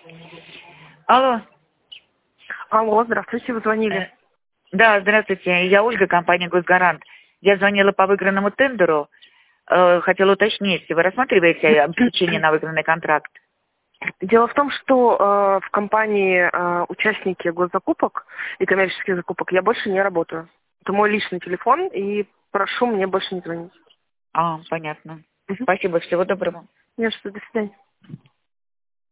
Алло. Алло, здравствуйте, вы звонили. Да, здравствуйте. Я Ольга, компания «Госгарант». Я звонила по выигранному тендеру. Хотела уточнить, вы рассматриваете обеспечение на выигранный контракт? Дело в том, что в компании участники госзакупок и коммерческих закупок я больше не работаю. Это мой личный телефон, и прошу мне больше не звонить. Понятно. Угу. Спасибо, всего доброго. Не за что, до свидания.